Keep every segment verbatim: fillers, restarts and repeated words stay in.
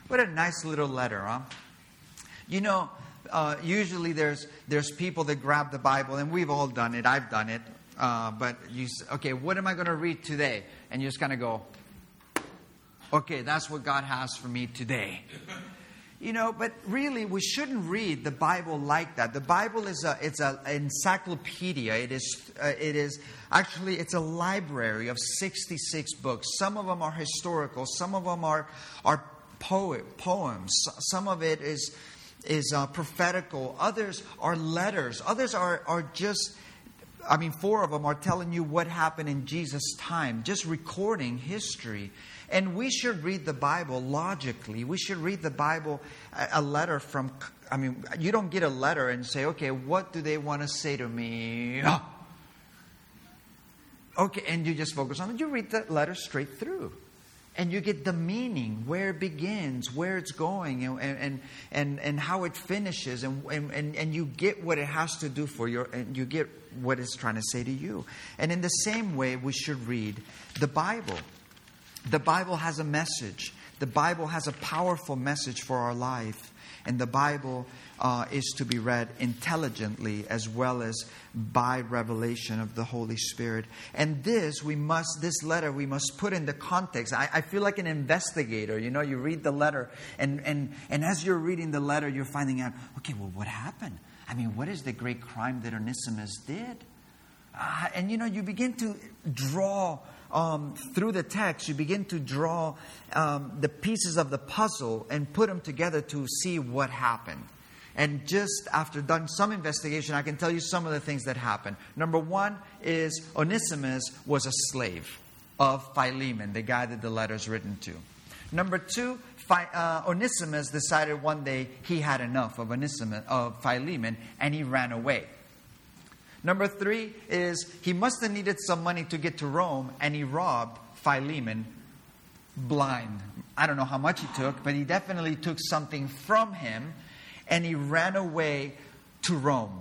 What a nice little letter, huh? You know, uh, usually there's there's people that grab the Bible, and we've all done it. I've done it. Uh, but you say, okay, what am I going to read today? And you just kind of go, okay, that's what God has for me today. You know, but really, we shouldn't read the Bible like that. The Bible is a it's an encyclopedia. It is uh, it is actually it's a library of sixty-six books. Some of them are historical. Some of them are are poet poems. Some of it is is uh, prophetical. Others are letters. Others are are just. I mean, four of them are telling you what happened in Jesus' time, just recording history. And we should read the Bible logically. We should read the Bible, a letter from, I mean, you don't get a letter and say, okay, what do they want to say to me? Oh. Okay, and you just focus on it. You read the letter straight through. And you get the meaning, where it begins, where it's going, and and and, and how it finishes, and, and and you get what it has to do for your, and you get what it's trying to say to you. And in the same way, we should read the Bible. The Bible has a message. The Bible has a powerful message for our life. And the Bible uh, is to be read intelligently as well as by revelation of the Holy Spirit. And this, we must, this letter, we must put in the context. I, I feel like an investigator. You know, you read the letter, and, and, and as you're reading the letter, you're finding out, okay, well, what happened? I mean, what is the great crime that Onesimus did? Uh, and, you know, you begin to draw Um, through the text, you begin to draw um, the pieces of the puzzle and put them together to see what happened. And just after done some investigation, I can tell you some of the things that happened. Number one is Onesimus was a slave of Philemon, the guy that the letter's written to. Number two, Phi, uh, Onesimus decided one day he had enough of Onesimus, of Philemon, and he ran away. Number three is he must have needed some money to get to Rome, and he robbed Philemon blind. I don't know how much he took, but he definitely took something from him, and he ran away to Rome.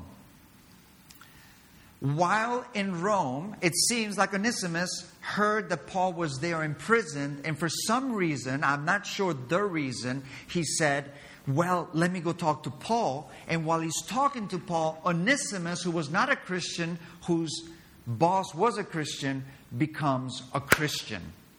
While in Rome, it seems like Onesimus heard that Paul was there imprisoned, and for some reason, I'm not sure the reason, he said, well, let me go talk to Paul. And while he's talking to Paul, Onesimus, who was not a Christian, whose boss was a Christian, becomes a Christian.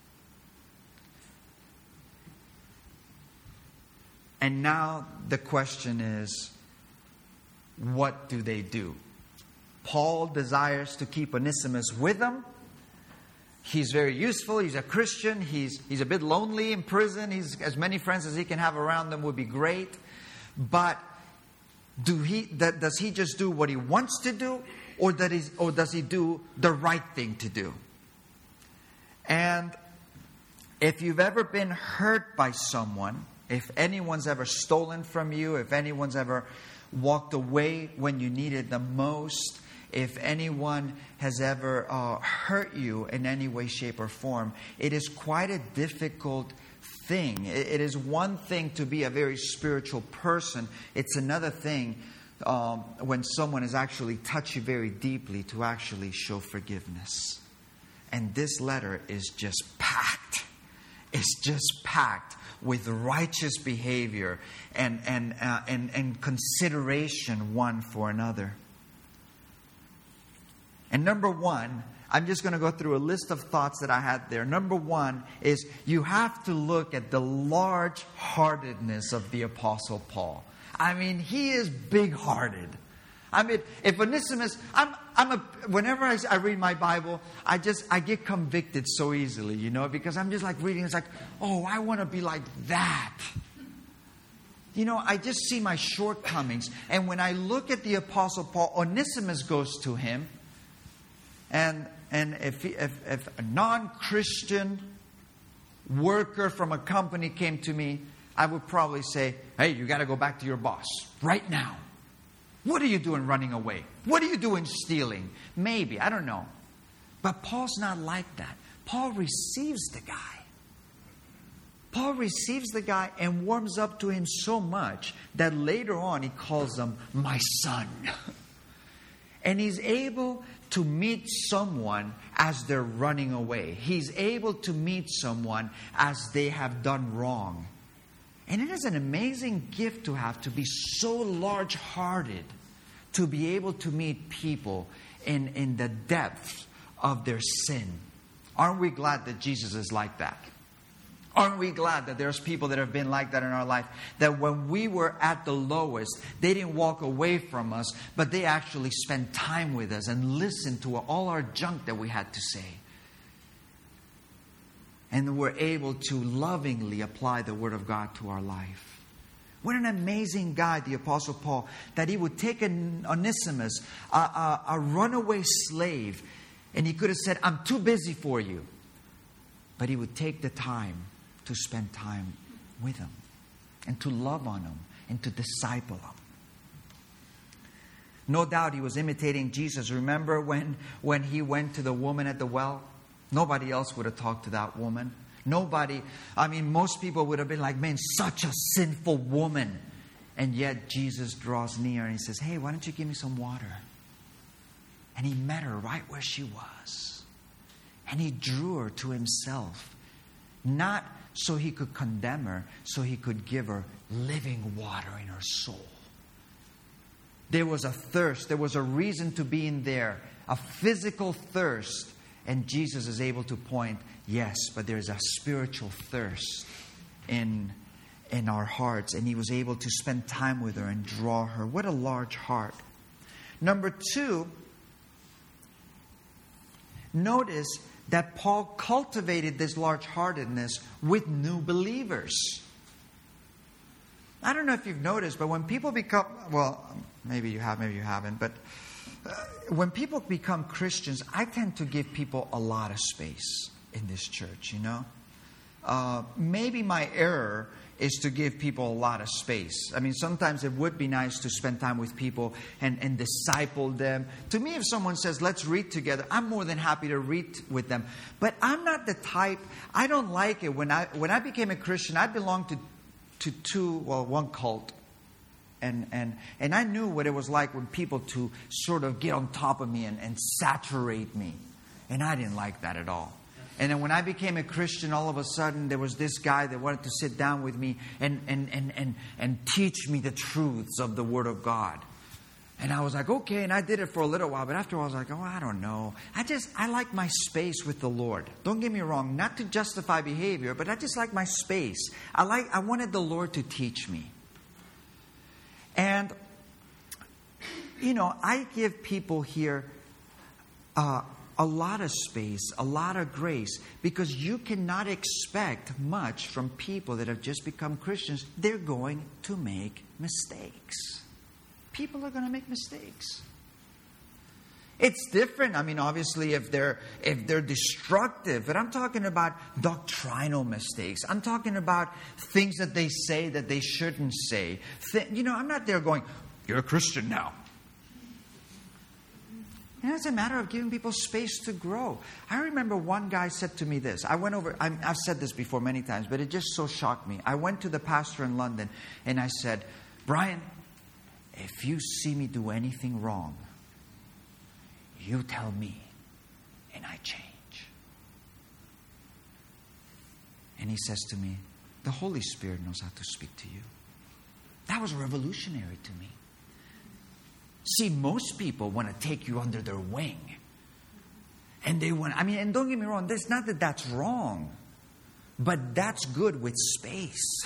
And now the question is, what do they do? Paul desires to keep Onesimus with him. He's very useful. He's a Christian. He's he's a bit lonely in prison. He's as many friends as he can have around him would be great. But do he that, does he just do what he wants to do, or that is or does he do the right thing to do? And if you've ever been hurt by someone, if anyone's ever stolen from you, if anyone's ever walked away when you needed the most, if anyone has ever uh, hurt you in any way, shape, or form, it is quite a difficult thing. It, it is one thing to be a very spiritual person. It's another thing um, when someone has actually touched you very deeply to actually show forgiveness. And this letter is just packed. It's just packed with righteous behavior and and uh, and, and consideration one for another. And number one, I'm just going to go through a list of thoughts that I had there. Number one is you have to look at the large-heartedness of the Apostle Paul. I mean, he is big-hearted. I mean, if Onesimus, I'm, I'm a, whenever I, I read my Bible, I just, I get convicted so easily, you know, because I'm just like reading, it's like, oh, I want to be like that. You know, I just see my shortcomings. And when I look at the Apostle Paul, Onesimus goes to him. And and if, he, if if a non-Christian worker from a company came to me, I would probably say, hey, you got to go back to your boss right now. What are you doing running away? What are you doing stealing? Maybe, I don't know. But Paul's not like that. Paul receives the guy. Paul receives the guy and warms up to him so much that later on he calls him my son. And he's able to meet someone as they're running away. He's able to meet someone as they have done wrong. And it is an amazing gift to have, to be so large-hearted, to be able to meet people in, in the depth of their sin. Aren't we glad that Jesus is like that? Aren't we glad that there's people that have been like that in our life? That when we were at the lowest, they didn't walk away from us, but they actually spent time with us and listened to all our junk that we had to say. And we're able to lovingly apply the Word of God to our life. What an amazing guy, the Apostle Paul, that he would take an Onesimus, a, a, a runaway slave, and he could have said, I'm too busy for you. But he would take the time to spend time with him and to love on him and to disciple him. No doubt he was imitating Jesus. Remember when, when he went to the woman at the well? Nobody else would have talked to that woman. Nobody, I mean, most people would have been like, man, such a sinful woman. And yet Jesus draws near and he says, hey, why don't you give me some water? And he met her right where she was. And he drew her to himself. Not so he could condemn her, so he could give her living water in her soul. There was a thirst. There was a reason to be in there. A physical thirst. And Jesus is able to point, yes, but there's a spiritual thirst in, in our hearts. And he was able to spend time with her and draw her. What a large heart. Number two, notice that Paul cultivated this large-heartedness with new believers. I don't know if you've noticed, but when people become, well, maybe you have, maybe you haven't, but uh, when people become Christians, I tend to give people a lot of space in this church, you know. Uh, maybe my error is to give people a lot of space. I mean, sometimes it would be nice to spend time with people and, and disciple them. To me, if someone says, let's read together, I'm more than happy to read with them. But I'm not the type, I don't like it. When I when I became a Christian, I belonged to, to two, well, one cult. And, and, and I knew what it was like when people to sort of get on top of me and, and saturate me. And I didn't like that at all. And then when I became a Christian, all of a sudden there was this guy that wanted to sit down with me and, and, and, and, and teach me the truths of the Word of God. And I was like, okay, and I did it for a little while. But after a while, I was like, oh, I don't know. I just, I like my space with the Lord. Don't get me wrong, not to justify behavior, but I just like my space. I like, I wanted the Lord to teach me. And, you know, I give people here uh, a lot of space, a lot of grace, because you cannot expect much from people that have just become Christians. They're going to make mistakes. People are going to make mistakes. It's different. I mean, obviously, if they're if they're destructive, but I'm talking about doctrinal mistakes. I'm talking about things that they say that they shouldn't say. Th- you know, I'm not there going, "You're a Christian now." And it's a matter of giving people space to grow. I remember one guy said to me this. I went over, I'm, I've said this before many times, but it just so shocked me. I went to the pastor in London and I said, Brian, if you see me do anything wrong, you tell me and I change. And he says to me, the Holy Spirit knows how to speak to you. That was revolutionary to me. See, most people want to take you under their wing. And they want, I mean, and don't get me wrong, it's not that that's wrong. But that's good with space.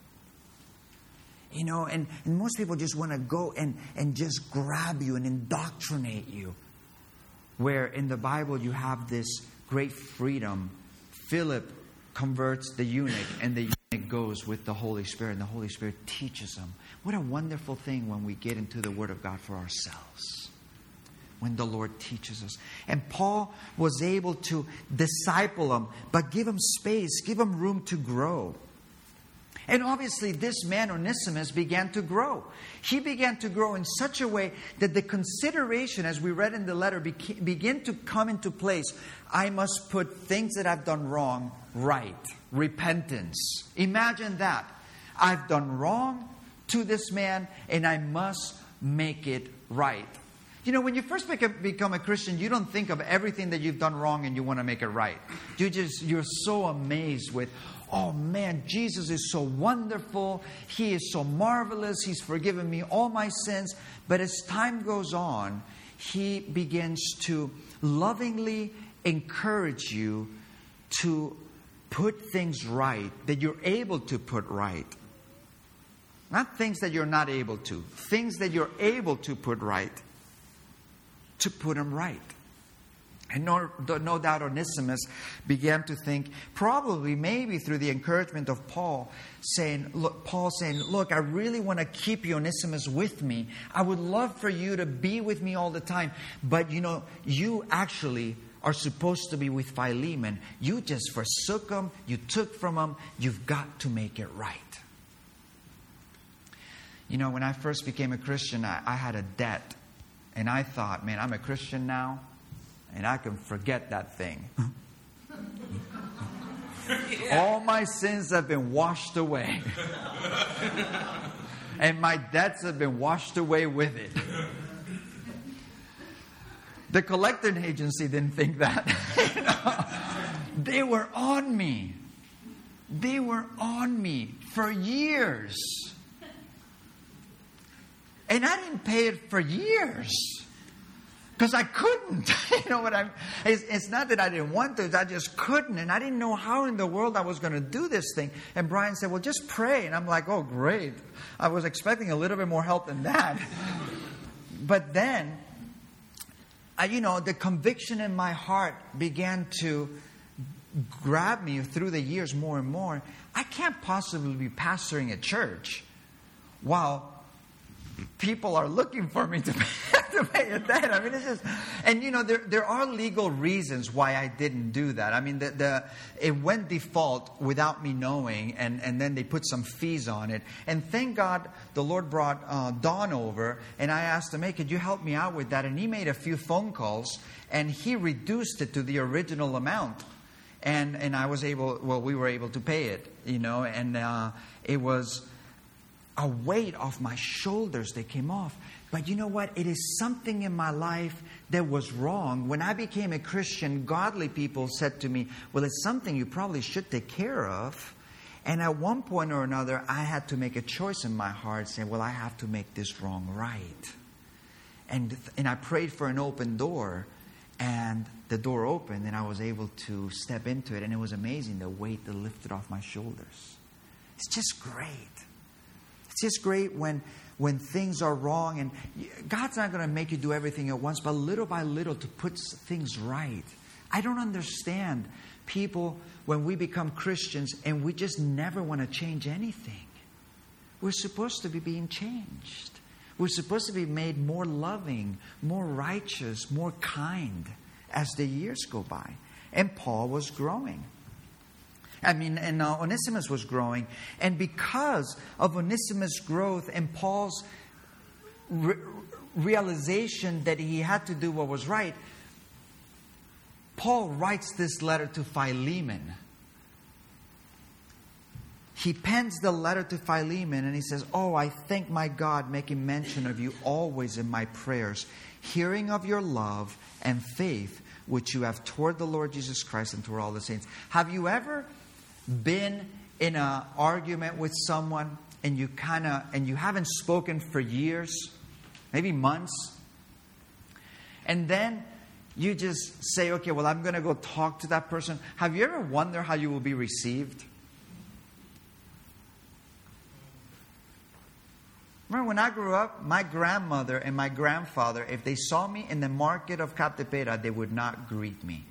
You know, and, and most people just want to go and, and just grab you and indoctrinate you. Where in the Bible you have this great freedom. Philip converts the eunuch and the eunuch goes with the Holy Spirit and the Holy Spirit teaches him. What a wonderful thing when we get into the Word of God for ourselves. When the Lord teaches us. And Paul was able to disciple him, but give him space, give him room to grow. And obviously this man Onesimus began to grow. He began to grow in such a way that the consideration, as we read in the letter, beca- began to come into place. I must put things that I've done wrong right. Repentance. Imagine that. I've done wrong to this man and I must make it right. You know, when you first become a Christian, you don't think of everything that you've done wrong and you want to make it right. You just, you're so amazed with oh man, Jesus is so wonderful. He is so marvelous. He's forgiven me all my sins. But as time goes on, He begins to lovingly encourage you to put things right, that you're able to put right. Not things that you're not able to. Things that you're able to put right. To put them right. And no, no doubt Onesimus began to think, probably maybe through the encouragement of Paul, saying, look, Paul saying, look, I really want to keep you, Onesimus, with me. I would love for you to be with me all the time. But, you know, you actually are supposed to be with Philemon. You just forsook him. You took from him. You've got to make it right. You know, when I first became a Christian, I, I had a debt. And I thought, man, I'm a Christian now. And I can forget that thing. Yeah. All my sins have been washed away. And my debts have been washed away with it. The collecting agency didn't think that. You know? They were on me. They were on me for years. And I didn't pay it for years. Because I couldn't. You know what I'm... It's, it's not that I didn't want to. I just couldn't. And I didn't know how in the world I was going to do this thing. And Brian said, well, just pray. And I'm like, oh, great. I was expecting a little bit more help than that. But then, I, you know, the conviction in my heart began to grab me through the years more and more. I can't possibly be pastoring a church while people are looking for me to pay, to pay a debt. I mean, it's just, and you know, there there are legal reasons why I didn't do that. I mean, the, the it went default without me knowing, and, and then they put some fees on it. And thank God the Lord brought uh, Don over, and I asked him, hey, could you help me out with that? And he made a few phone calls, and he reduced it to the original amount. And and I was able, well, we were able to pay it, you know, and uh, it was a weight off my shoulders that came off. But you know what? It is something in my life that was wrong. When I became a Christian, godly people said to me, well, it's something you probably should take care of. And at one point or another, I had to make a choice in my heart saying, well, I have to make this wrong right. And, and I prayed for an open door. And the door opened and I was able to step into it. And it was amazing, the weight that lifted off my shoulders. It's just great. It's just great when when things are wrong. And God's not going to make you do everything at once, but little by little to put things right. I don't understand people when we become Christians and we just never want to change anything. We're supposed to be being changed. We're supposed to be made more loving, more righteous, more kind as the years go by. And Paul was growing. I mean, and uh, Onesimus was growing. And because of Onesimus' growth and Paul's re- realization that he had to do what was right, Paul writes this letter to Philemon. He pens the letter to Philemon and he says, oh, I thank my God, making mention of you always in my prayers, hearing of your love and faith which you have toward the Lord Jesus Christ and toward all the saints. Have you ever been in an argument with someone and you kind of and you haven't spoken for years, maybe months, and then you just say, okay, well, I'm going to go talk to that person. Have you ever wondered how you will be received? Remember when I grew up, my grandmother and my grandfather, if they saw me in the market of Capdepera, they would not greet me.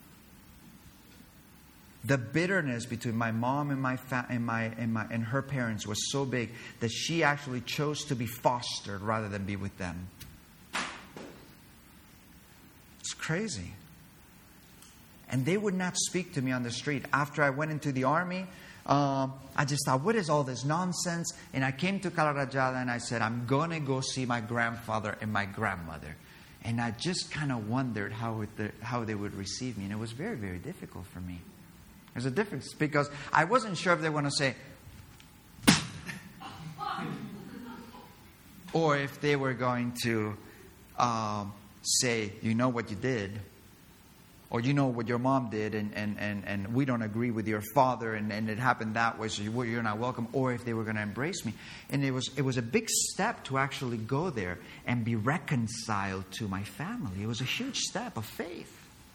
The bitterness between my mom and my fa- and my and my and her parents was so big that she actually chose to be fostered rather than be with them. It's crazy. And they would not speak to me on the street. After I went into the army, um, I just thought, what is all this nonsense? And I came to Calarajada and I said, I'm going to go see my grandfather and my grandmother. And I just kind of wondered how it, how they would receive me. And it was very, very difficult for me. There's a difference because I wasn't sure if they want to say, or if they were going to um, say, you know what you did, Or you know what your mom did, and, and, and, and we don't agree with your father, and, and it happened that way, so you, you're not welcome. Or if they were going to embrace me. And it was it was a big step to actually go there and be reconciled to my family. It was a huge step of faith.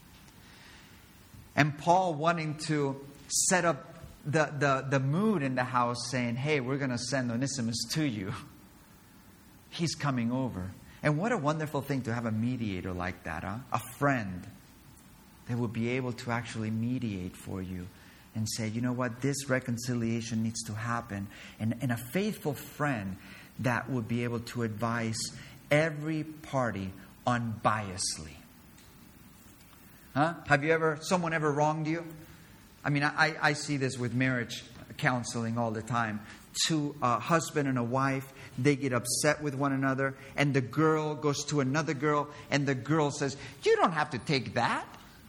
And Paul wanting to set up the, the, the mood in the house, saying, hey, we're going to send Onesimus to you. He's coming over. And what a wonderful thing to have a mediator like that, huh? A friend that will be able to actually mediate for you and say, you know what, this reconciliation needs to happen. And, and a faithful friend that would be able to advise every party unbiasedly. Huh? Have you ever, someone ever wronged you? I mean, I, I see this with marriage counseling all the time. Two, a husband and a wife, they get upset with one another, and the girl goes to another girl, and the girl says, you don't have to take that.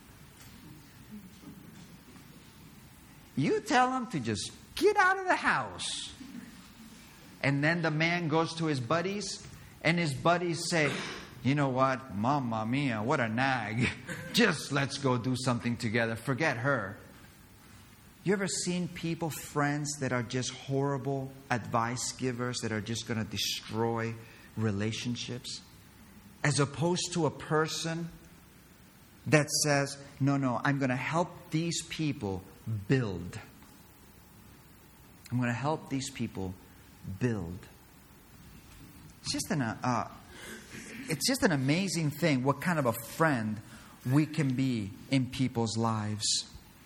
You tell him to just get out of the house. And then the man goes to his buddies, and his buddies say, you know what, Mamma mia, what a nag. Just let's go do something together. Forget her. You ever seen people, friends, that are just horrible advice givers, that are just going to destroy relationships? As opposed to a person that says, no, no, I'm going to help these people build. I'm going to help these people build. It's just an uh, it's just an amazing thing what kind of a friend we can be in people's lives.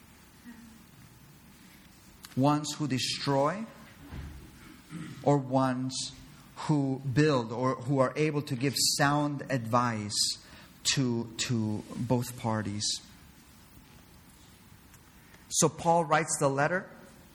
Ones who destroy, or ones who build, or who are able to give sound advice to to both parties. So Paul writes the letter,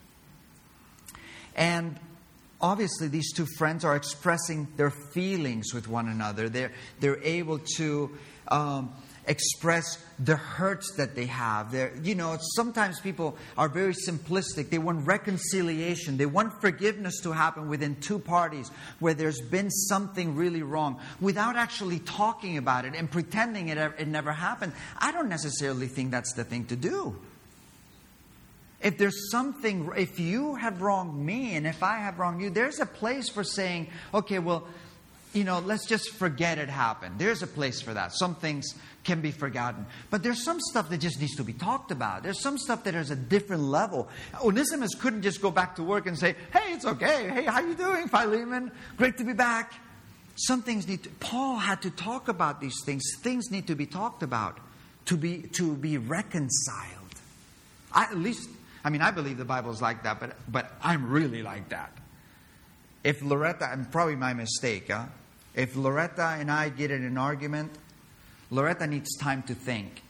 and obviously these two friends are expressing their feelings with one another. They're, they're able to um, express the hurts that they have. They're, you know, sometimes people are very simplistic. They want reconciliation. They want forgiveness to happen within two parties where there's been something really wrong without actually talking about it and pretending it, it never happened. I don't necessarily think that's the thing to do. If there's something, if you have wronged me and if I have wronged you, there's a place for saying, okay, well, you know, let's just forget it happened. There's a place for that. Some things can be forgotten. But there's some stuff that just needs to be talked about. There's some stuff that is a different level. Onesimus couldn't just go back to work and say, hey, it's okay. Hey, how you doing, Philemon? Great to be back. Some things need to, Paul had to talk about these things. Things need to be talked about to be, to be reconciled. I, at least... I mean, I believe the Bible is like that, but but I'm really like that. If Loretta, and probably my mistake, huh? If Loretta and I get in an argument, Loretta needs time to think.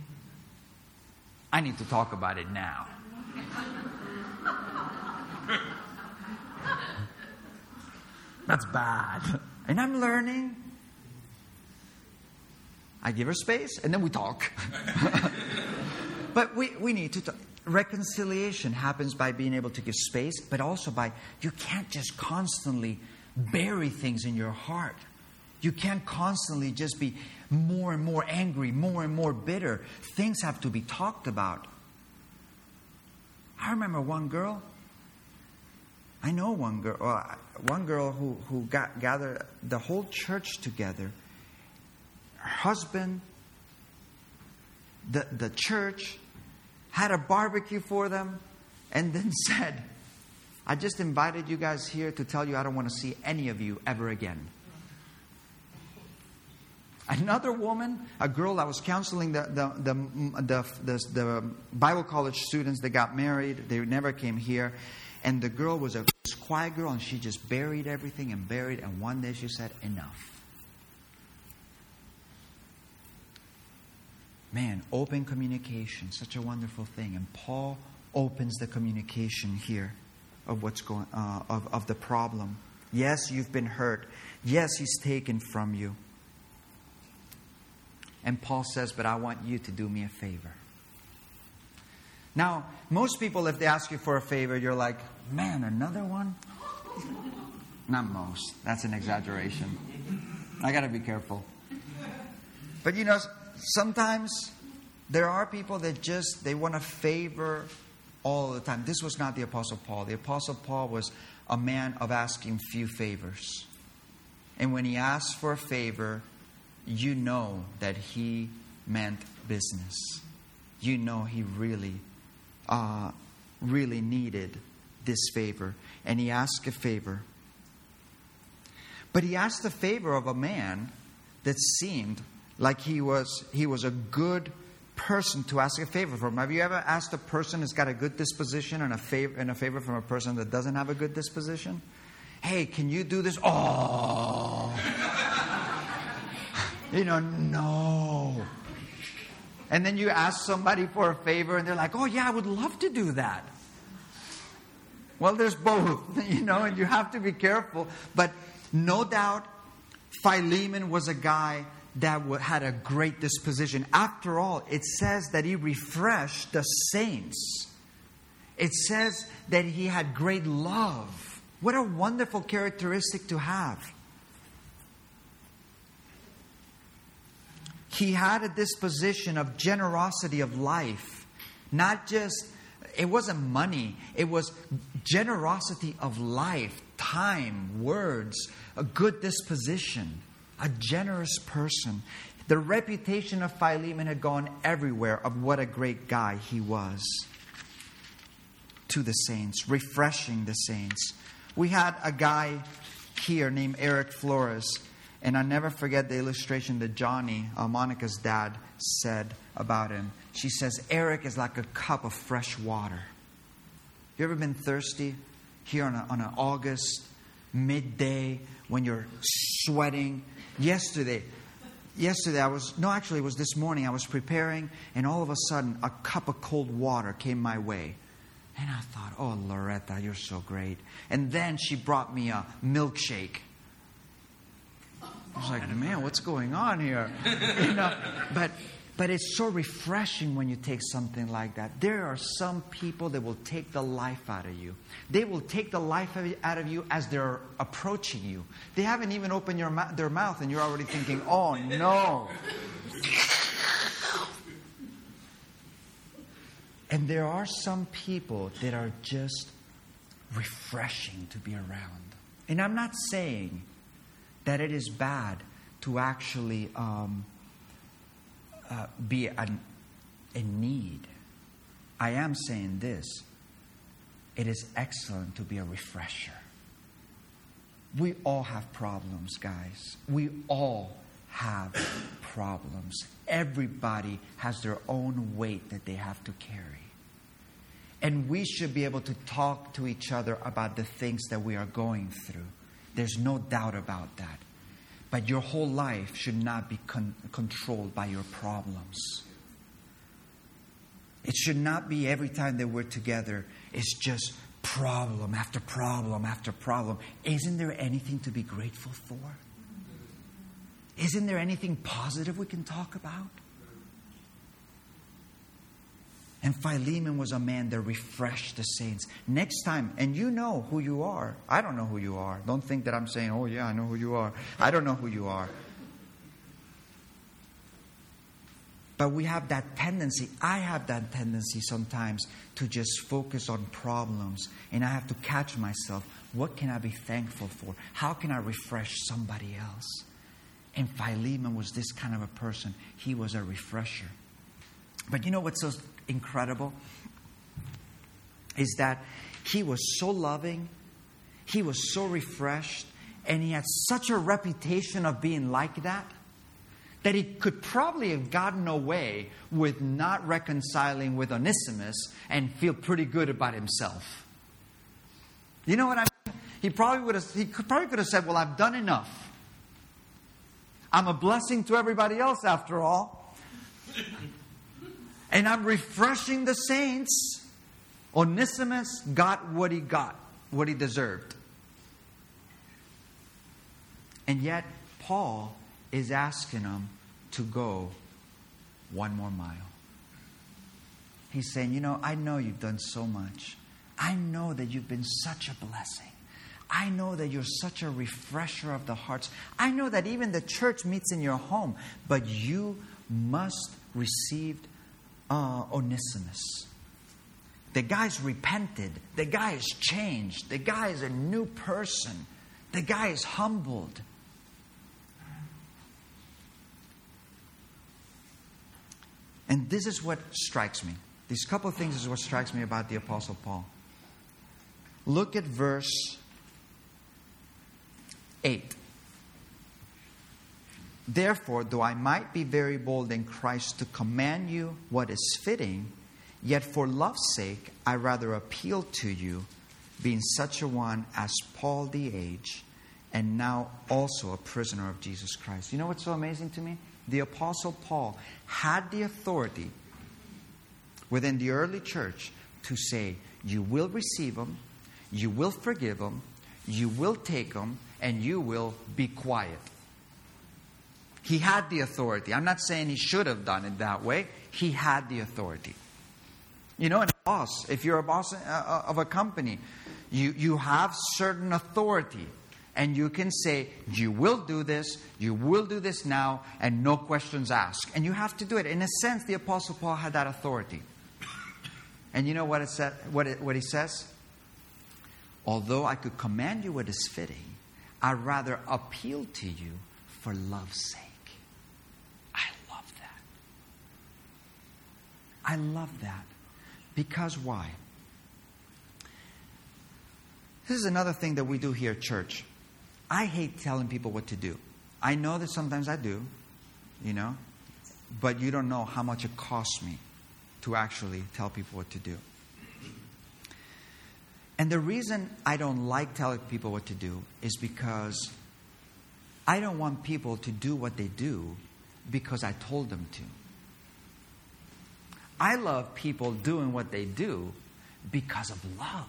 I need to talk about it now. That's bad. And I'm learning. I give her space, and then we talk. But we, we need to talk. Reconciliation happens by being able to give space, but also by, you can't just constantly bury things in your heart. You can't constantly just be more and more angry, more and more bitter. Things have to be talked about. I remember one girl. I know one girl. Uh, one girl who who got gathered the whole church together. Her husband, the the church, had a barbecue for them, and then said, I just invited you guys here to tell you I don't want to see any of you ever again. Another woman, a girl that was counseling the the the, the, the, the Bible college students that got married, they never came here. And the girl was a quiet girl, and she just buried everything and buried. And one day she said, enough. Man, open communication, such a wonderful thing. And Paul opens the communication here of what's going, uh, of, of the problem. Yes, you've been hurt. Yes, he's taken from you. And Paul says, but I want you to do me a favor. Now, most people, if they ask you for a favor, you're like, man, another one? Not most. That's an exaggeration. I got to be careful. But you know, sometimes There are people that just, they want to favor all the time. This was not the Apostle Paul. The Apostle Paul was a man of asking few favors. And when he asked for a favor, you know that he meant business. You know he really, uh, really needed this favor. And he asked a favor. But he asked a favor of a man that seemed like he was he was a good person to ask a favor from. Have you ever asked a person who's got a good disposition and a favor and a favor from a person that doesn't have a good disposition? Hey, can you do this? Oh, you know, no. And then you ask somebody for a favor, and they're like, "Oh yeah, I would love to do that." Well, there's both, you know, and you have to be careful. But no doubt, Philemon was a guy that had a great disposition. After all, it says that he refreshed the saints. It says that he had great love. What a wonderful characteristic to have. He had a disposition of generosity of life. Not just, it wasn't money. It was generosity of life, time, words, a good disposition. A generous person. The reputation of Philemon had gone everywhere of what a great guy he was to the saints, refreshing the saints. We had a guy here named Eric Flores, and I'll never forget the illustration that Johnny, uh, Monica's dad, said about him. She says, Eric is like a cup of fresh water. You ever been thirsty here on, a, on an August midday when you're sweating? Yesterday, yesterday I was, no actually it was this morning, I was preparing and all of a sudden a cup of cold water came my way. And I thought, oh Loretta, you're so great. And then she brought me a milkshake. I was like, man, what's going on here? You know, but but it's so refreshing when you take something like that. There are some people that will take the life out of you. They will take the life out of you as they're approaching you. They haven't even opened your ma- their mouth and you're already thinking, oh no. And there are some people that are just refreshing to be around. And I'm not saying that it is bad to actually um, uh, be an, in need. I am saying this. It is excellent to be a refresher. We all have problems, guys. We all have problems. Everybody has their own weight that they have to carry. And we should be able to talk to each other about the things that we are going through. There's no doubt about that. But your whole life should not be con- controlled by your problems. It should not be every time that we're together, it's just problem after problem after problem. Isn't there anything to be grateful for? Isn't there anything positive we can talk about? And Philemon was a man that refreshed the saints. Next time, and you know who you are. I don't know who you are. Don't think that I'm saying, oh yeah, I know who you are. I don't know who you are. But we have that tendency, I have that tendency sometimes to just focus on problems. And I have to catch myself. What can I be thankful for? How can I refresh somebody else? And Philemon was this kind of a person. He was a refresher. But you know what's so incredible? Is that he was so loving, he was so refreshed, and he had such a reputation of being like that, that he could probably have gotten away with not reconciling with Onesimus and feel pretty good about himself. You know what I mean? He probably would have, he could, probably could have said, well, I've done enough. I'm a blessing to everybody else after all. And I'm refreshing the saints. Onesimus got what he got, what he deserved. And yet, Paul is asking him to go one more mile. He's saying, you know, I know you've done so much. I know that you've been such a blessing. I know that you're such a refresher of the hearts. I know that even the church meets in your home, but you must receive uh, Onesimus. The guy's repented. The guy is changed. The guy is a new person. The guy is humbled. And this is what strikes me. These couple of things is what strikes me about the Apostle Paul. Look at verse eight. Therefore, though I might be very bold in Christ to command you what is fitting, yet for love's sake I rather appeal to you, being such a one as Paul the aged, and now also a prisoner of Jesus Christ. You know what's so amazing to me? The Apostle Paul had the authority within the early church to say, you will receive them, you will forgive them, you will take them, and you will be quiet. He had the authority. I'm not saying he should have done it that way. He had the authority. You know, and a boss, if you're a boss of a company, you, you have certain authority. And you can say, you will do this, you will do this now, and no questions asked. And you have to do it. In a sense, the Apostle Paul had that authority. And you know what it said, what it, what he says? Although I could command you what is fitting, I'd rather appeal to you for love's sake. I love that. I love that. Because why? This is another thing that we do here at church. I hate telling people what to do. I know that sometimes I do, you know, but you don't know how much it costs me to actually tell people what to do. And the reason I don't like telling people what to do is because I don't want people to do what they do because I told them to. I love people doing what they do because of love.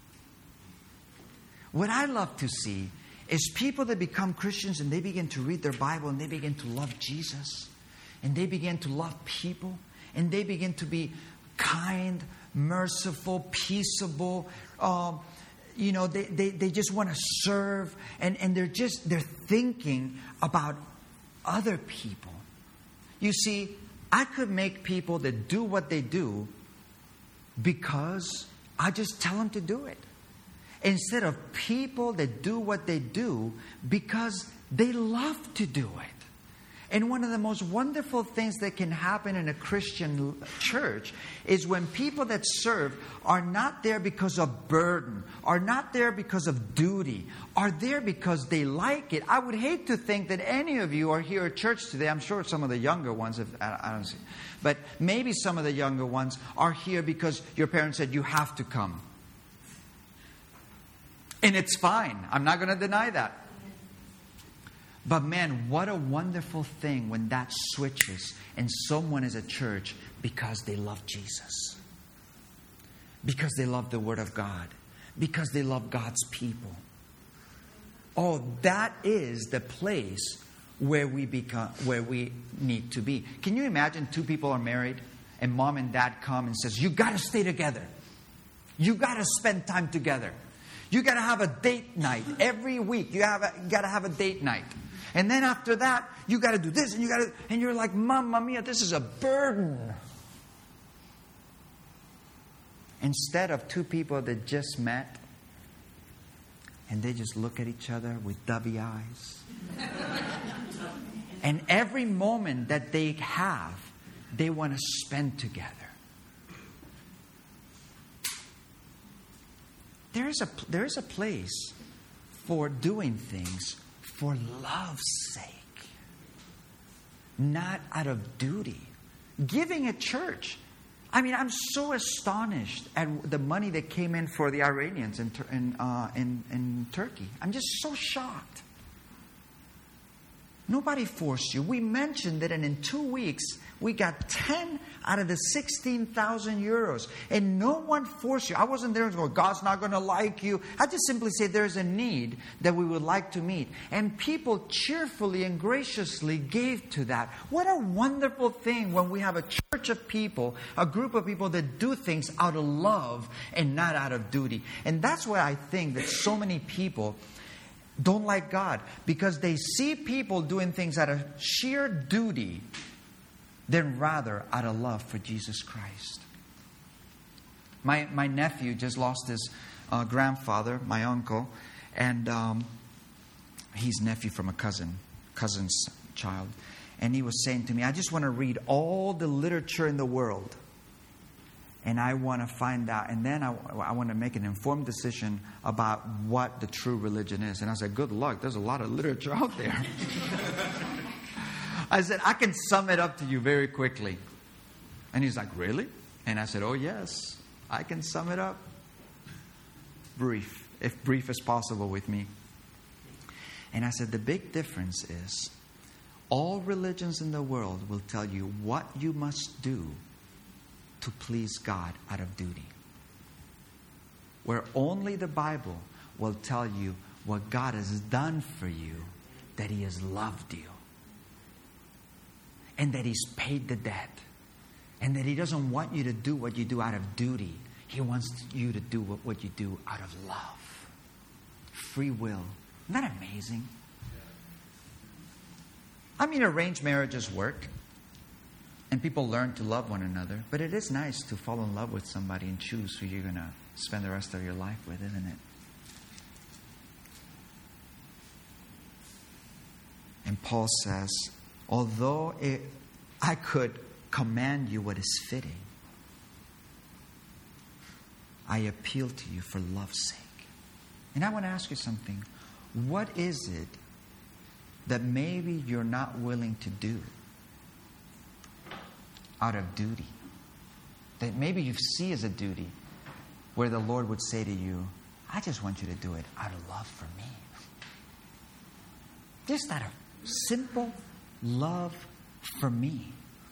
What I love to see is people that become Christians and they begin to read their Bible and they begin to love Jesus and they begin to love people and they begin to be kind, merciful, peaceable. Um, you know, they, they, they just want to serve and, and they're just, they're thinking about other people. You see, I could make people that do what they do because I just tell them to do it. Instead of people that do what they do because they love to do it. And one of the most wonderful things that can happen in a Christian church is when people that serve are not there because of burden, are not there because of duty, are there because they like it. I would hate to think that any of you are here at church today. I'm sure some of the younger ones, if, I don't see, but maybe some of the younger ones are here because your parents said you have to come. And it's fine. I'm not going to deny that. But man, what a wonderful thing when that switches and someone is at church because they love Jesus. Because they love the Word of God. Because they love God's people. Oh, that is the place where we become, where we need to be. Can you imagine two people are married and mom and dad come and says, you got to stay together. You got to spend time together. You got to have a date night every week. You have a, you got to have a date night. And then after that, you got to do this and you got to, and you're like, Mamma mia, this is a burden. Instead of two people that just met and they just look at each other with dovey eyes. And every moment that they have, they want to spend together. There is a, there is a place for doing things for love's sake, not out of duty. Giving at church. I mean, I'm so astonished at the money that came in for the Iranians in, in, uh, in, in Turkey. I'm just so shocked. Nobody forced you. We mentioned that, and in two weeks, we got ten out of the sixteen thousand euros. And no one forced you. I wasn't there and go, God's not going to like you. I just simply say there's a need that we would like to meet. And people cheerfully and graciously gave to that. What a wonderful thing when we have a church of people, a group of people that do things out of love and not out of duty. And that's why I think that so many people don't like God, because they see people doing things out of sheer duty. than rather out of love for Jesus Christ. My my nephew just lost his uh, grandfather, my uncle, and um, he's nephew from a cousin, cousin's child. And he was saying to me, I just want to read all the literature in the world. And I want to find out, and then I, I want to make an informed decision about what the true religion is. And I said, good luck, there's a lot of literature out there. I said, I can sum it up to you very quickly. And he's like, really? And I said, oh yes, I can sum it up. Brief, if brief as possible with me. And I said, the big difference is, all religions in the world will tell you what you must do to please God out of duty. Where only the Bible will tell you what God has done for you, that He has loved you. And that He's paid the debt. And that He doesn't want you to do what you do out of duty. He wants you to do what you do out of love. Free will. Isn't that amazing? I mean, arranged marriages work. And people learn to love one another. But it is nice to fall in love with somebody and choose who you're going to spend the rest of your life with, isn't it? And Paul says, although it, I could command you what is fitting, I appeal to you for love's sake. And I want to ask you something. What is it that maybe you're not willing to do out of duty, that maybe you see as a duty, where the Lord would say to you, I just want you to do it out of love for me? Just out of simple love for me.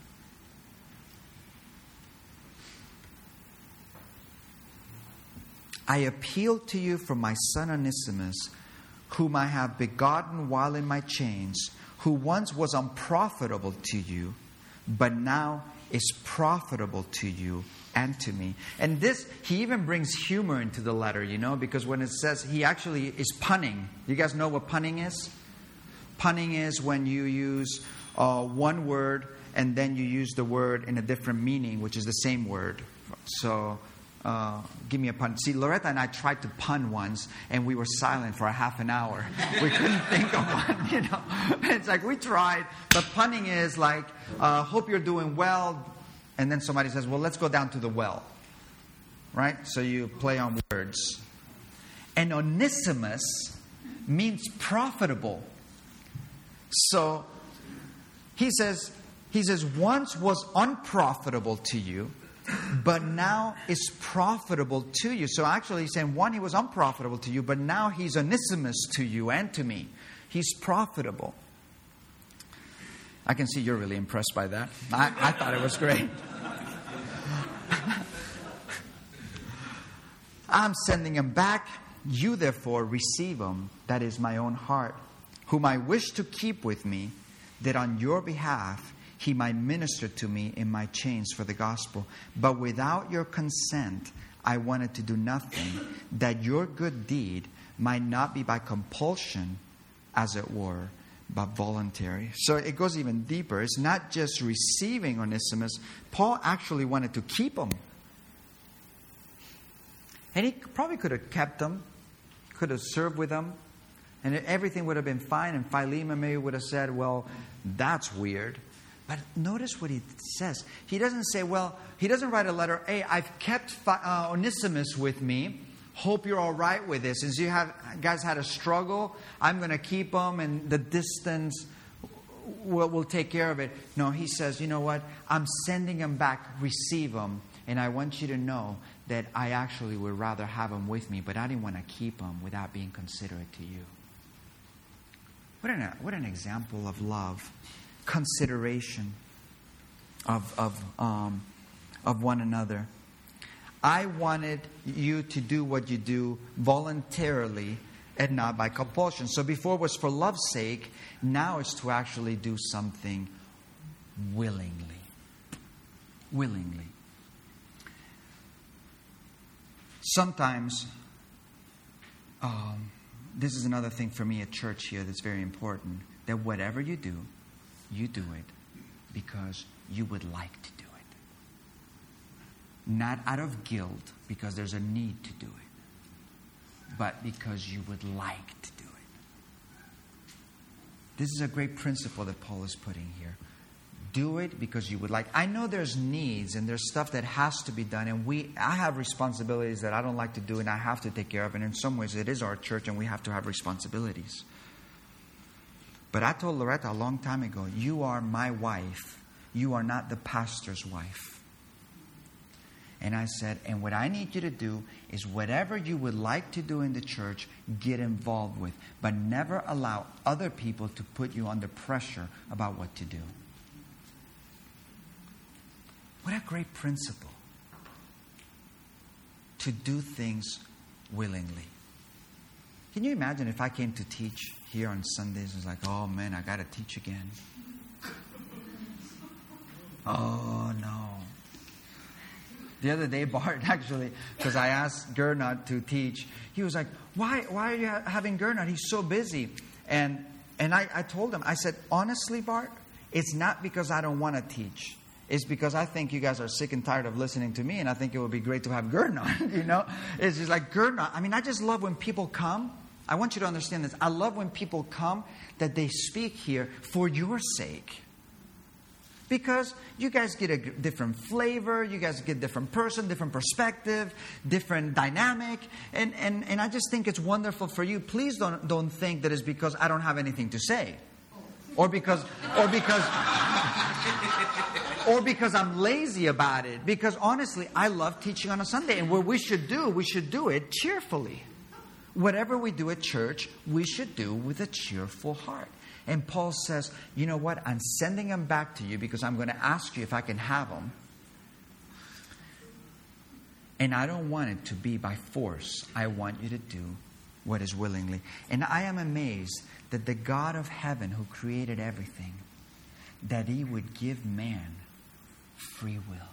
I appeal to you for my son Onesimus, whom I have begotten while in my chains, who once was unprofitable to you, but now is profitable to you and to me. And this, he even brings humor into the letter, you know, because when it says, he actually is punning. You guys know what punning is? Punning is when you use uh, one word and then you use the word in a different meaning, which is the same word. So, uh, give me a pun. See, Loretta and I tried to pun once, and we were silent for a half an hour. We couldn't think of one, you know. It's like we tried, but punning is like, uh, hope you're doing well, and then somebody says, well, let's go down to the well. Right? So you play on words. And Onesimus means profitable. So he says, he says, once was unprofitable to you, but now is profitable to you. So actually he's saying, one, he was unprofitable to you, but now he's Onesimus to you and to me. He's profitable. I can see you're really impressed by that. I, I thought it was great. I'm sending him back. You therefore receive him, that is my own heart, whom I wish to keep with me, that on your behalf he might minister to me in my chains for the gospel. But without your consent, I wanted to do nothing, that your good deed might not be by compulsion, as it were, but voluntary. So it goes even deeper. It's not just receiving Onesimus. Paul actually wanted to keep him. And he probably could have kept him, could have served with him, and everything would have been fine. And Philemon maybe would have said, well, that's weird. But notice what he says. He doesn't say, well, he doesn't write a letter, hey, I've kept uh, Onesimus with me. Hope you're all right with this. Since you have guys had a struggle, I'm going to keep him, and the distance will, will take care of it. No, he says, you know what? I'm sending him back. Receive him. And I want you to know that I actually would rather have him with me, but I didn't want to keep him without being considerate to you. What an, what an example of love. Consideration of of um, of one another. I wanted you to do what you do voluntarily and not by compulsion. So before it was for love's sake, now it's to actually do something willingly. Willingly. Sometimes, um, this is another thing for me at church here that's very important, that whatever you do, you do it because you would like to do it. Not out of guilt, because there's a need to do it, but because you would like to do it. This is a great principle that Paul is putting here. Do it because you would like. I know there's needs and there's stuff that has to be done, and we I have responsibilities that I don't like to do and I have to take care of, and in some ways it is our church and we have to have responsibilities. But I told Loretta a long time ago, you are my wife. You are not the pastor's wife. And I said, and what I need you to do is whatever you would like to do in the church, get involved with. But never allow other people to put you under pressure about what to do. What a great principle. To do things willingly. Can you imagine if I came to teach here on Sundays and was like, oh man, I got to teach again. Oh no. The other day, Bart actually, because I asked Gernot to teach, he was like, why why are you ha- having Gernot? He's so busy. And and I, I told him, I said, honestly, Bart, it's not because I don't want to teach. It's because I think you guys are sick and tired of listening to me, and I think it would be great to have Gernot, you know? It's just like Gernot. I mean, I just love when people come. I want you to understand this. I love when people come that they speak here for your sake. Because you guys get a different flavor, you guys get a different person, different perspective, different dynamic. And, and, and I just think it's wonderful for you. Please don't, don't think that it's because I don't have anything to say. Or because, or because, or because I'm lazy about it. Because honestly, I love teaching on a Sunday. And what we should do, we should do it cheerfully. Whatever we do at church, we should do with a cheerful heart. And Paul says, you know what? I'm sending them back to you because I'm going to ask you if I can have them. And I don't want it to be by force. I want you to do what is willingly. And I am amazed that the God of heaven who created everything, that He would give man free will.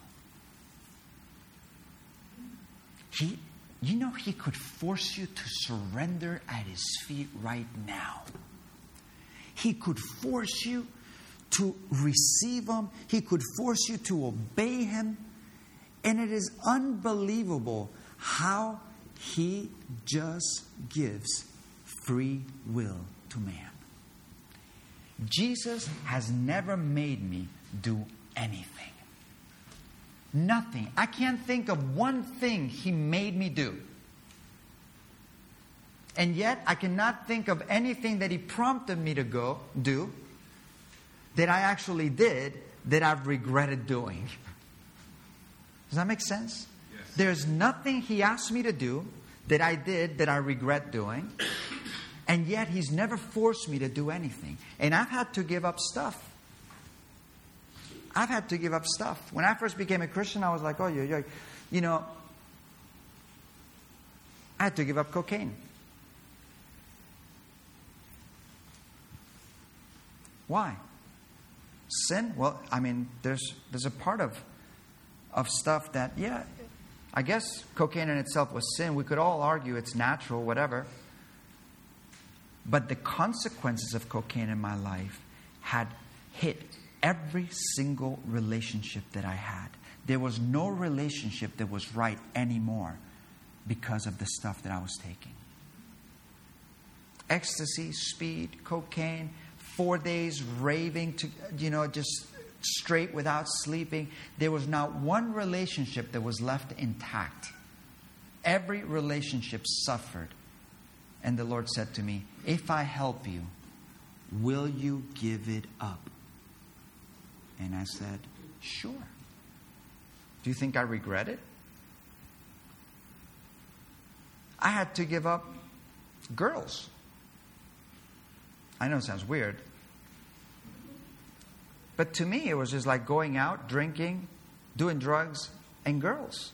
He, you know, He could force you to surrender at His feet right now. He could force you to receive Him. He could force you to obey Him. And it is unbelievable how He just gives free will to man. Jesus has never made me do anything. Nothing. I can't think of one thing He made me do. And yet, I cannot think of anything that He prompted me to go do that I actually did that I've regretted doing. Does that make sense? Yes. There's nothing He asked me to do that I did that I regret doing. And yet, He's never forced me to do anything. And I've had to give up stuff. I've had to give up stuff. When I first became a Christian, I was like, oh, yeah, yeah. You know, I had to give up cocaine. Why? Sin? Well, I mean, there's there's a part of of stuff that, yeah, I guess cocaine in itself was sin. We could all argue it's natural, whatever. But the consequences of cocaine in my life had hit every single relationship that I had. There was no relationship that was right anymore because of the stuff that I was taking. Ecstasy, speed, cocaine, four days raving, to you know, just straight without sleeping. There was not one relationship that was left intact. Every relationship suffered. And the Lord said to me, if I help you, will you give it up? And I said, sure. Do you think I regret it? I had to give up girls. I know it sounds weird. But to me, it was just like going out, drinking, doing drugs, and girls.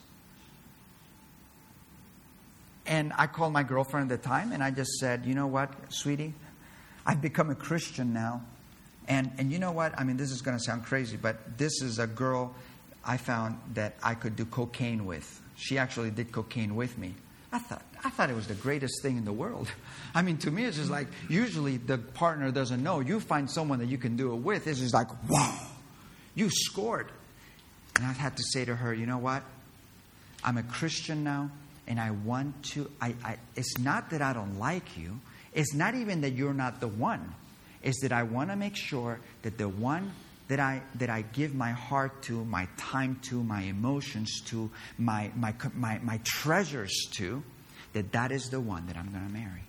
And I called my girlfriend at the time, and I just said, you know what, sweetie? I've become a Christian now. And, and you know what? I mean, this is going to sound crazy, but this is a girl I found that I could do cocaine with. She actually did cocaine with me. I thought I thought it was the greatest thing in the world. I mean, to me, it's just like, usually the partner doesn't know. You find someone that you can do it with. It's just like, wow. You scored. And I had to say to her, you know what? I'm a Christian now, and I want to, I, I, it's not that I don't like you. It's not even that you're not the one. It's that I want to make sure that the one that I that I give my heart to, my time to, my emotions to, my my my, my treasures to, that that is the one that I'm going to marry.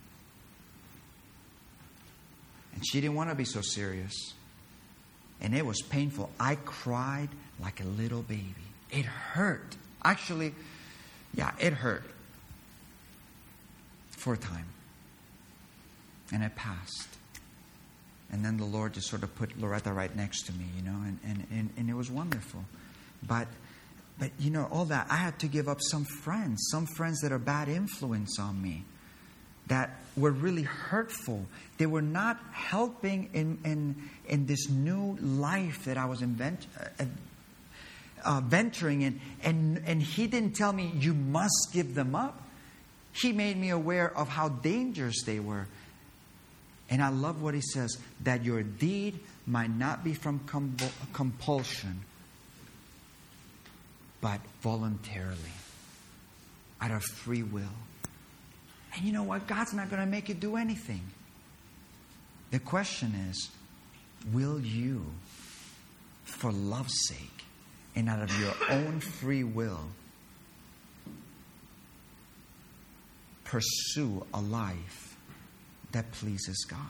And she didn't want to be so serious. And it was painful. I cried like a little baby. It hurt. Actually, yeah, it hurt. For a time. And it passed. And then the Lord just sort of put Loretta right next to me, you know, and, and, and, and it was wonderful. But, but, you know, all that, I had to give up some friends, some friends that are bad influence on me, that were really hurtful. They were not helping in, in, in this new life that I was invent, uh, uh, venturing in. And, and He didn't tell me, you must give them up. He made me aware of how dangerous they were. And I love what He says, that your deed might not be from com- compulsion, but voluntarily, out of free will. And you know what? God's not going to make you do anything. The question is, will you, for love's sake, and out of your own free will, pursue a life that pleases God?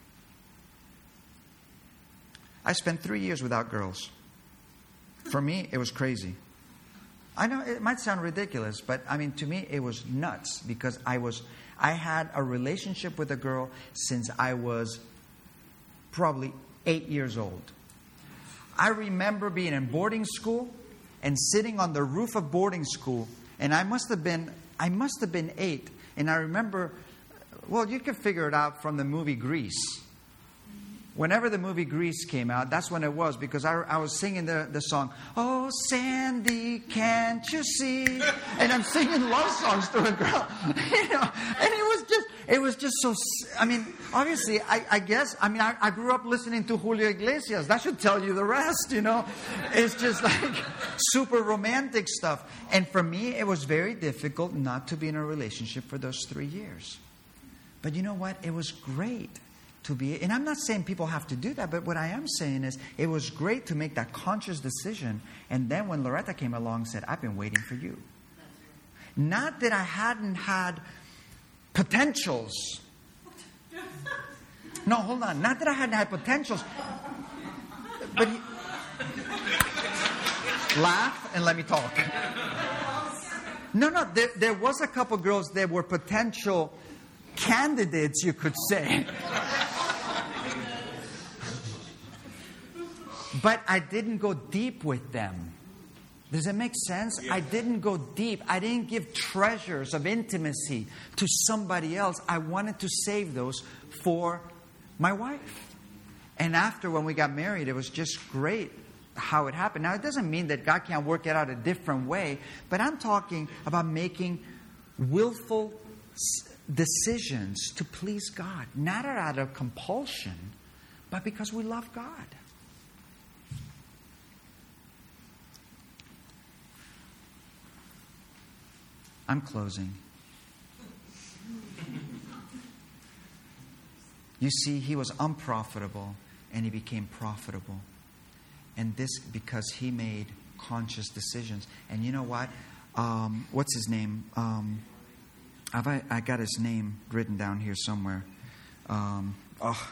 I spent three years without girls. For me, it was crazy. I know it might sound ridiculous, but I mean, to me, it was nuts because I was, I had a relationship with a girl since I was probably eight years old. I remember being in boarding school and sitting on the roof of boarding school, and I must have been, I must have been eight, and I remember. Well, you can figure it out from the movie Grease. Whenever the movie Grease came out, that's when it was, because I, I was singing the, the song, "Oh, Sandy, can't you see?" And I'm singing love songs to a girl. You know, and it was just, it was just so, I mean, obviously, I, I guess, I mean, I, I grew up listening to Julio Iglesias. That should tell you the rest, you know. It's just like super romantic stuff. And for me, it was very difficult not to be in a relationship for those three years. But you know what? It was great to be, and I'm not saying people have to do that, but what I am saying is it was great to make that conscious decision. And then when Loretta came along and said, I've been waiting for you. Not that I hadn't had potentials. No, hold on. Not that I hadn't had potentials. But he, laugh and let me talk. No, no. There, there was a couple girls that were potential candidates, you could say. But I didn't go deep with them. Does that make sense? Yeah. I didn't go deep. I didn't give treasures of intimacy to somebody else. I wanted to save those for my wife. And after, when we got married, it was just great how it happened. Now, it doesn't mean that God can't work it out a different way, but I'm talking about making willful decisions to please God, not out of compulsion, but because we love God. I'm closing. You see, he was unprofitable and he became profitable. And this because he made conscious decisions. And you know what? Um, what's his name? Um, I've, I got his name written down here somewhere. Um, oh.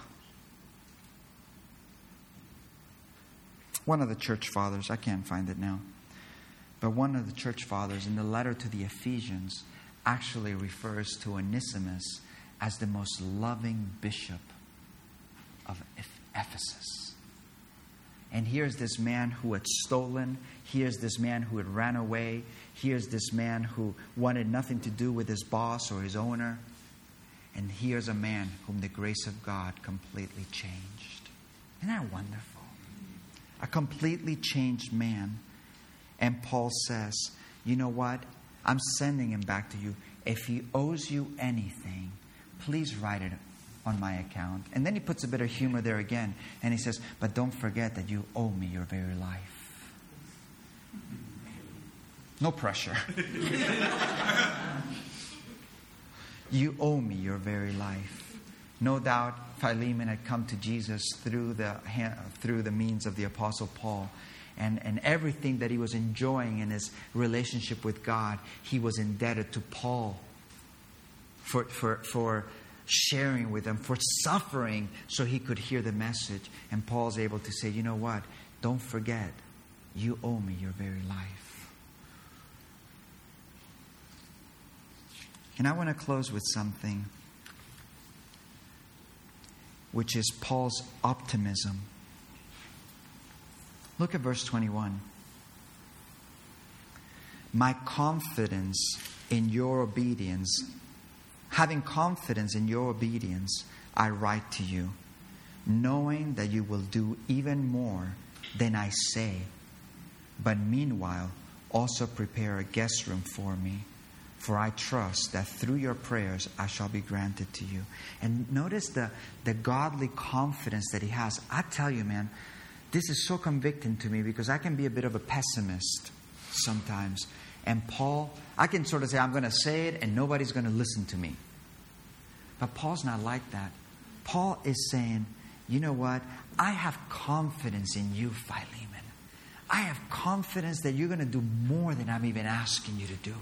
One of the church fathers. I can't find it now. But one of the church fathers in the letter to the Ephesians actually refers to Onesimus as the most loving bishop of Ephesus. And here's this man who had stolen. Here's this man who had ran away. Here's this man who wanted nothing to do with his boss or his owner. And here's a man whom the grace of God completely changed. Isn't that wonderful? A completely changed man. And Paul says, you know what? I'm sending him back to you. If he owes you anything, please write it on my account. And then he puts a bit of humor there again. And he says, but don't forget that you owe me your very life. No pressure. You owe me your very life. No doubt Philemon had come to Jesus through the through the means of the Apostle Paul. And, and everything that he was enjoying in his relationship with God, he was indebted to Paul for, for, for sharing with him, for suffering so he could hear the message. And Paul's able to say, you know what? Don't forget, you owe me your very life. And I want to close with something, which is Paul's optimism. Look at verse twenty-one. My confidence in your obedience, having confidence in your obedience, I write to you, knowing that you will do even more than I say. But meanwhile, also prepare a guest room for me, for I trust that through your prayers I shall be granted to you. And notice the, the godly confidence that he has. I tell you, man, this is so convicting to me because I can be a bit of a pessimist sometimes. And Paul, I can sort of say, I'm going to say it and nobody's going to listen to me. But Paul's not like that. Paul is saying, you know what? I have confidence in you, Philemon. I have confidence that you're going to do more than I'm even asking you to do.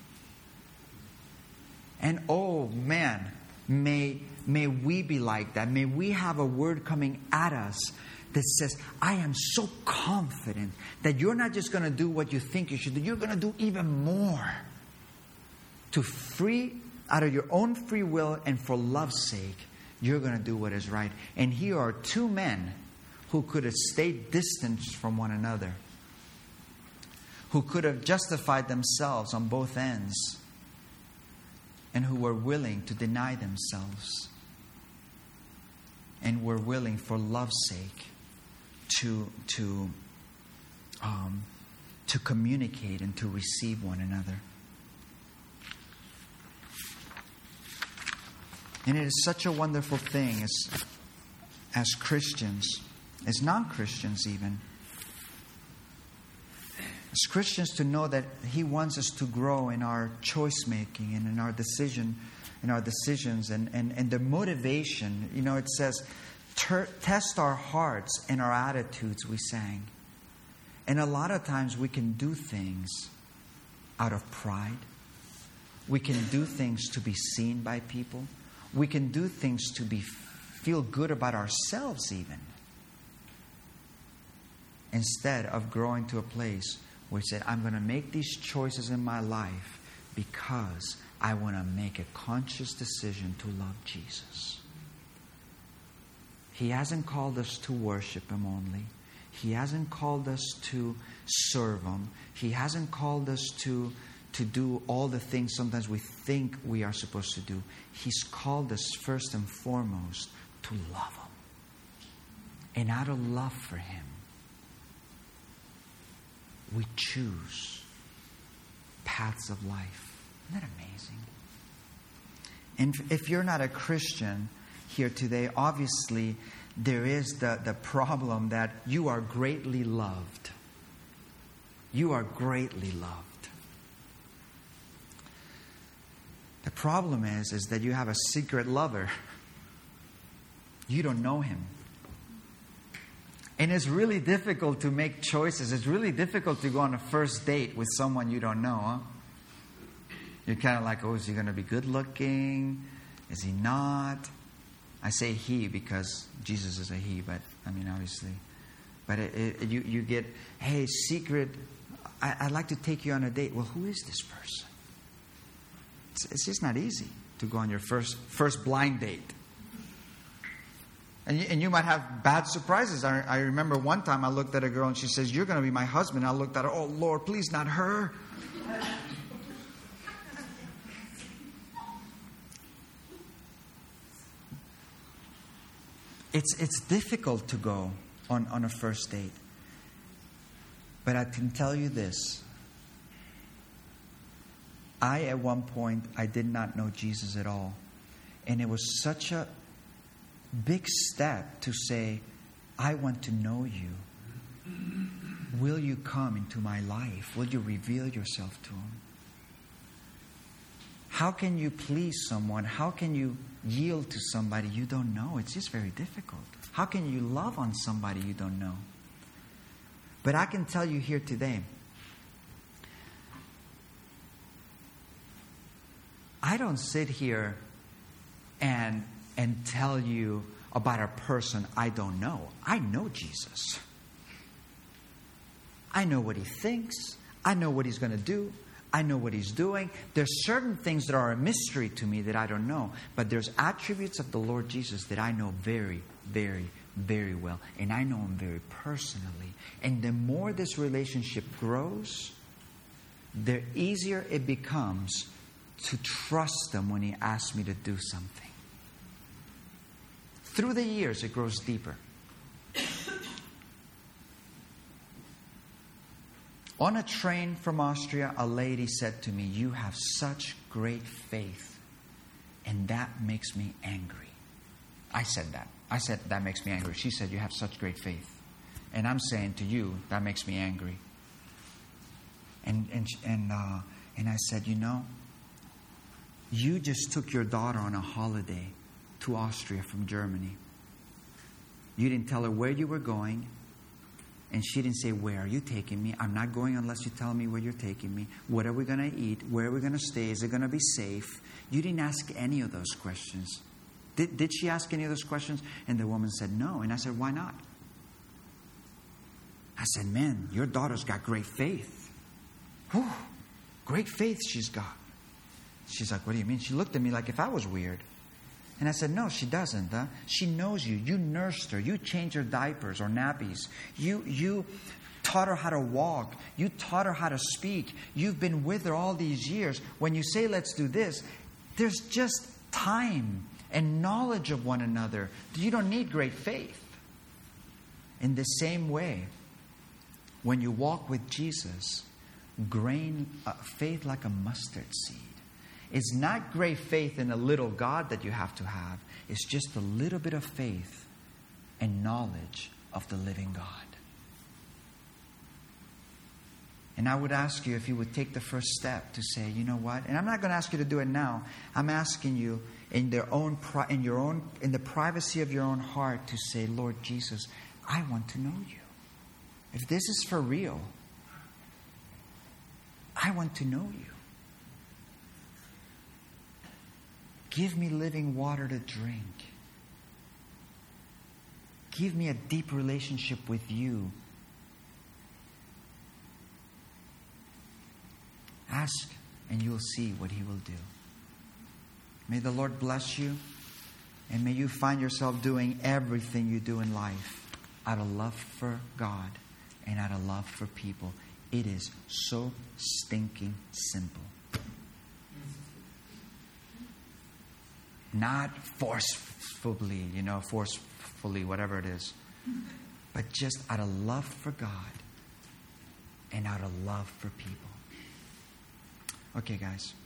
And oh man, may, may we be like that. May we have a word coming at us that says, I am so confident that you're not just going to do what you think you should do. You're going to do even more to free, out of your own free will and for love's sake, you're going to do what is right. And here are two men who could have stayed distant from one another, who could have justified themselves on both ends, and who were willing to deny themselves and were willing for love's sake to to um, to communicate and to receive one another. And it is such a wonderful thing as as Christians, as non-Christians even, as Christians, to know that He wants us to grow in our choice making and in our decision, in our decisions and, and, and the motivation. You know, it says, test our hearts and our attitudes, we sang. And a lot of times we can do things out of pride. We can do things to be seen by people. We can do things to be feel good about ourselves even. Instead of growing to a place where we say, I'm going to make these choices in my life because I want to make a conscious decision to love Jesus. He hasn't called us to worship Him only. He hasn't called us to serve Him. He hasn't called us to, to do all the things sometimes we think we are supposed to do. He's called us first and foremost to love Him. And out of love for Him, we choose paths of life. Isn't that amazing? And if you're not a Christian here today, obviously there is the, the problem that you are greatly loved. You are greatly loved. The problem is, is that you have a secret lover. You don't know him. And it's really difficult to make choices. It's really difficult to go on a first date with someone you don't know, huh? You're kind of like, oh, is he going to be good looking? Is he not? I say he because Jesus is a he, but I mean, obviously. But it, it, you, you get, hey, secret, I, I'd like to take you on a date. Well, who is this person? It's, it's just not easy to go on your first first blind date. And you, and you might have bad surprises. I, I remember one time I looked at a girl and she says, you're going to be my husband. I looked at her, oh, Lord, please not her. It's it's difficult to go on, on a first date. But I can tell you this. I, at one point, I did not know Jesus at all. And it was such a big step to say, I want to know you. Will you come into my life? Will you reveal yourself to him? How can you please someone? How can you yield to somebody you don't know? It's just very difficult. How can you love on somebody you don't know? But I can tell you here today, I don't sit here and, and tell you about a person I don't know. I know Jesus. I know what he thinks. I know what he's going to do. I know what he's doing. There's certain things that are a mystery to me that I don't know. But there's attributes of the Lord Jesus that I know very, very, very well. And I know him very personally. And the more this relationship grows, the easier it becomes to trust him when he asks me to do something. Through the years, it grows deeper. On a train from Austria, a lady said to me, "You have such great faith, and that makes me angry." I said that. I said, "That makes me angry." She said, "You have such great faith." And I'm saying to you, that makes me angry. And and and uh, and I said, "You know, you just took your daughter on a holiday to Austria from Germany. You didn't tell her where you were going. And she didn't say, 'Where are you taking me? I'm not going unless you tell me where you're taking me. What are we going to eat? Where are we going to stay? Is it going to be safe?' You didn't ask any of those questions." Did, did she ask any of those questions? And the woman said, "No." And I said, "Why not?" I said, "Man, your daughter's got great faith." Whew, great faith she's got. She's like, "What do you mean?" She looked at me like if I was weird. And I said, "No, she doesn't. Huh? She knows you. You nursed her. You changed her diapers or nappies. You you taught her how to walk. You taught her how to speak. You've been with her all these years. When you say, 'Let's do this,' there's just time and knowledge of one another. You don't need great faith." In the same way, when you walk with Jesus, grain uh, faith like a mustard seed. It's not great faith in a little God that you have to have. It's just a little bit of faith and knowledge of the living God. And I would ask you if you would take the first step to say, "You know what?" And I'm not going to ask you to do it now. I'm asking you in their own in your own in the privacy of your own heart to say, "Lord Jesus, I want to know you. If this is for real, I want to know you. Give me living water to drink. Give me a deep relationship with you." Ask and you will see what he will do. May the Lord bless you, and may you find yourself doing everything you do in life out of love for God and out of love for people. It is so stinking simple. Not forcefully, you know, forcefully, whatever it is. But just out of love for God and out of love for people. Okay, guys.